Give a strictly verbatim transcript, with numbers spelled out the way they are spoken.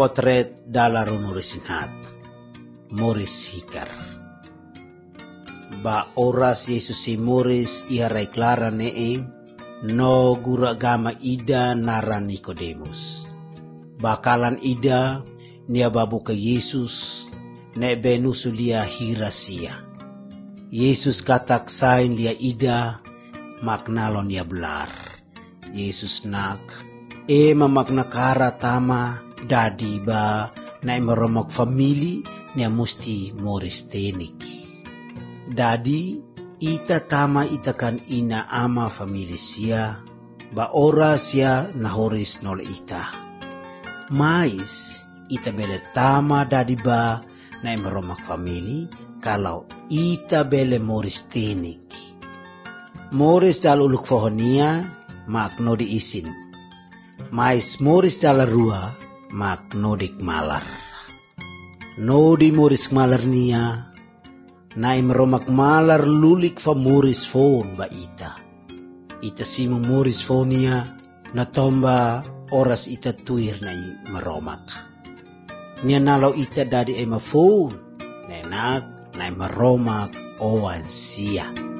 potret dala runurisinhat. Moris hikar. Ba oras Yesus si Moris iharay klara nee no gura gama ida nara Nikodemus. Bakalan ida niya babu ka Yesus na benusu liya hirasia. Yesus kataksain liya ida maknalon niya belar. Yesus nak e mamaknakara tama dadi ba na imaromag famili niya musti Moris tenik. Dadi ita tama itakan ina ama famili siya ba oras siya nahoris nol ita. Mais ita bele tama dadi ba na imaromak famili kalau ita bele Moris tenik. Moris dal uluk fohonia mak no di isin. Mais Moris dal rua mak no dik malar. No di Moris malar nia na imaromak malar lulik fa Moris phone ba ita. Ita simu Moris phone niya na tomba oras ita tuir na maromak. Niya nalaw ita dadi ay ma phone na inak na imaromak owan siya.